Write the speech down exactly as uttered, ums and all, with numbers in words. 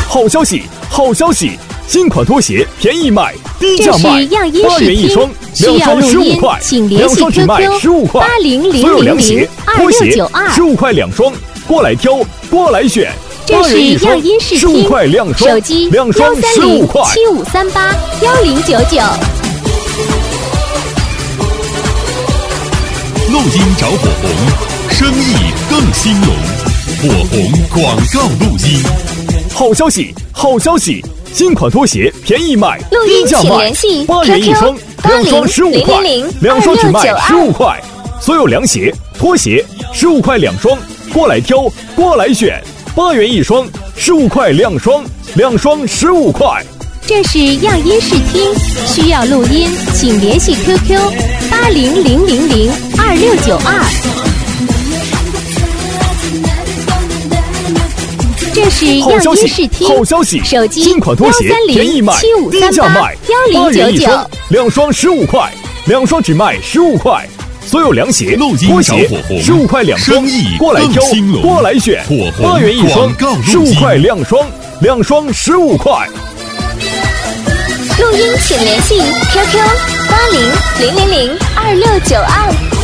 好消息，好消息！新款拖鞋便宜卖，低价卖，八元一双，两双十五块，两双只卖十五块。所有凉鞋、拖鞋十五块两双，过来挑，过来选。 这是样音视听， 十五块两双， 手机两双十五块。 七五三八幺零九九。 录音找火红，生意更兴隆。火红广告录音。 好消息，好消息！新款拖鞋便宜卖， 录音低价卖，八元一双，两双十五块，两双只卖十五块。所有凉鞋、拖鞋十五块两双，过来挑，过来选。八元一双，十五块两双，两双十五块。 这是样音视听，需要录音，请联系 Q Q 八零零零零二六九二。这是样音视听， 好消息！ 手机新款拖鞋便宜卖，低价卖，八元一双，两双十五块，两双只卖十五块。所有凉鞋、拖鞋十五块两双，过来挑，过来选。八元一双，十五块两双，两双十五块。 录音请联系 Q Q 八零零零零二六九二。